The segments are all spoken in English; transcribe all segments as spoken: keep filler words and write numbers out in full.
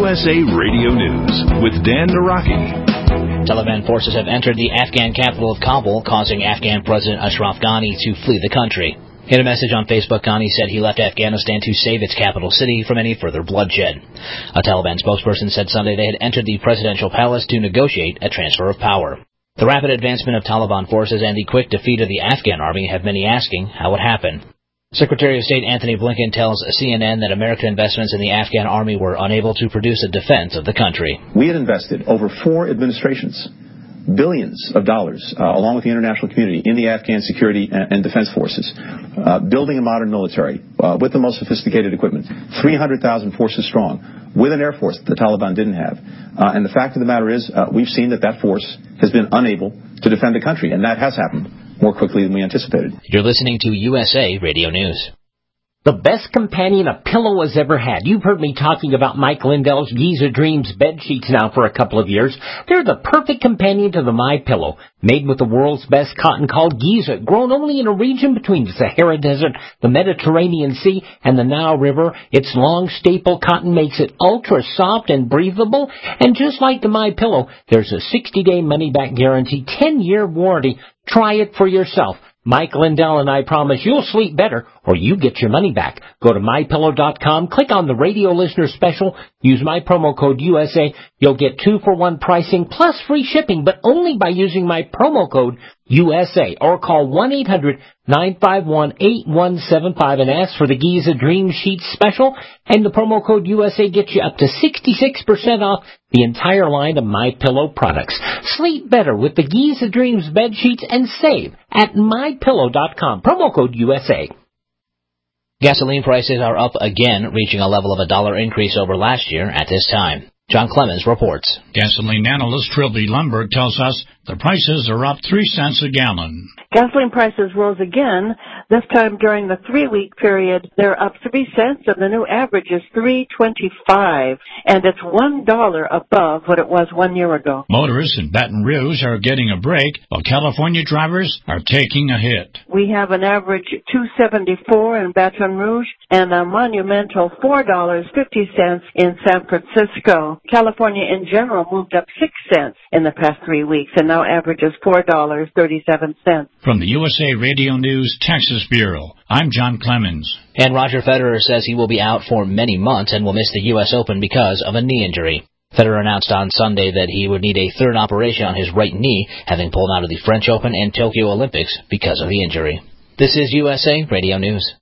S A Radio News with Dan Naraki. Taliban forces have entered the Afghan capital of Kabul, causing Afghan President Ashraf Ghani to flee the country. In a message on Facebook, Ghani said he left Afghanistan to save its capital city from any further bloodshed. A Taliban spokesperson said Sunday they had entered the presidential palace to negotiate a transfer of power. The rapid advancement of Taliban forces and the quick defeat of the Afghan army have many asking how it happened. Secretary of State Anthony Blinken tells C N N that American investments in the Afghan army were unable to produce a defense of the country. We had invested over four administrations, billions of dollars, uh, along with the international community, in the Afghan security and, and defense forces, uh, building a modern military uh, with the most sophisticated equipment, three hundred thousand forces strong, with an air force that the Taliban didn't have. Uh, and the fact of the matter is, uh, we've seen that that force has been unable to defend the country, and that has happened more quickly than we anticipated. You're listening to U S A Radio News. The best companion a pillow has ever had. You've heard me talking about Mike Lindell's Giza Dreams bed sheets now for a couple of years. They're the perfect companion to the MyPillow. Made with the world's best cotton called Giza, grown only in a region between the Sahara Desert, the Mediterranean Sea, and the Nile River. Its long staple cotton makes it ultra soft and breathable. And just like the MyPillow, there's a sixty-day money-back guarantee, ten-year warranty. Try it for yourself. Mike Lindell and I promise you'll sleep better or you get your money back. Go to my pillow dot com, click on the radio listener special, use my promo code U S A. You'll get two for one pricing plus free shipping, but only by using my promo code U S A, or call one eight hundred nine five one eight one seven five and ask for the Giza Dream Sheets special, and the promo code U S A gets you up to sixty-six percent off the entire line of MyPillow products. Sleep better with the Giza Dreams bed sheets and save at my pillow dot com. Promo code U S A. Gasoline prices are up again, reaching a level of a dollar increase over last year at this time. John Clemens reports. Gasoline analyst Trilby Lundberg tells us the prices are up three cents a gallon. Gasoline prices rose again, this time during the three-week period. They're up three cents, and the new average is three twenty-five, and it's one dollar above what it was one year ago. Motorists in Baton Rouge are getting a break, while California drivers are taking a hit. We have an average two seventy-four in Baton Rouge and a monumental four dollars and fifty cents in San Francisco. California in general moved up six cents in the past three weeks, and now averages four dollars and thirty-seven cents. From the U S A Radio News Texas Bureau, I'm John Clemens. And Roger Federer says he will be out for many months and will miss the U S Open because of a knee injury. Federer announced on Sunday that he would need a third operation on his right knee, having pulled out of the French Open and Tokyo Olympics because of the injury. This is U S A Radio News.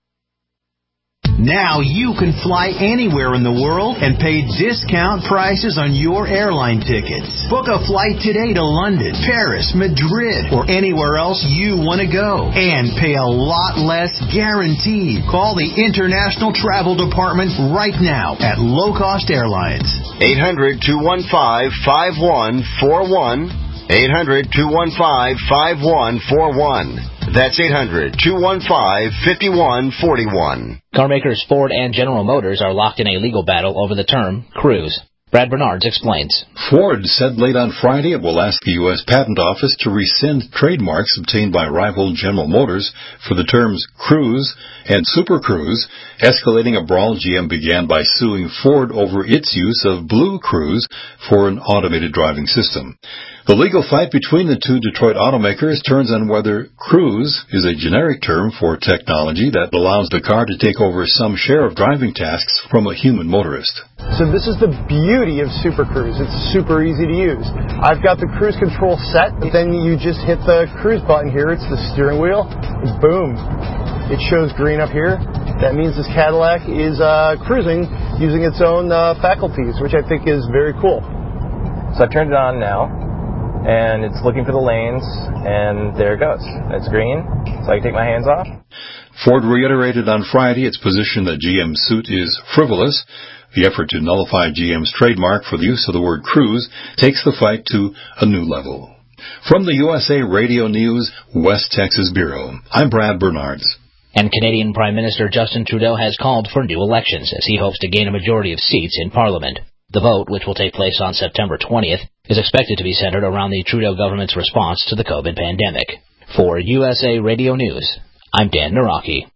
Now you can fly anywhere in the world and pay discount prices on your airline tickets. Book a flight today to London, Paris, Madrid, or anywhere else you want to go. And pay a lot less guaranteed. Call the International Travel Department right now at Low Cost Airlines. eight hundred, two one five, five one four one. eight hundred, two one five, five one four one. That's eight hundred, two one five, five one four one. Car makers Ford and General Motors are locked in a legal battle over the term cruise. Brad Bernards explains. Ford said late on Friday it will ask the U S Patent Office to rescind trademarks obtained by rival General Motors for the terms cruise and super cruise, escalating a brawl G M began by suing Ford over its use of Blue Cruise for an automated driving system. The legal fight between the two Detroit automakers turns on whether cruise is a generic term for technology that allows the car to take over some share of driving tasks from a human motorist. So this is the beauty of Super Cruise. It's super easy to use. I've got the cruise control set, but then you just hit the cruise button here. It's the steering wheel. And boom. It shows green up here. That means this Cadillac is uh, cruising using its own uh, faculties, which I think is very cool. So I've turned it on now, and it's looking for the lanes, and there it goes. It's green, so I can take my hands off. Ford reiterated on Friday its position that G M's suit is frivolous. The effort to nullify G M's trademark for the use of the word cruise takes the fight to a new level. From the U S A Radio News West Texas Bureau, I'm Brad Bernards. And Canadian Prime Minister Justin Trudeau has called for new elections as he hopes to gain a majority of seats in Parliament. The vote, which will take place on September twentieth, is expected to be centered around the Trudeau government's response to the COVID pandemic. For U S A Radio News, I'm Dan Naraki.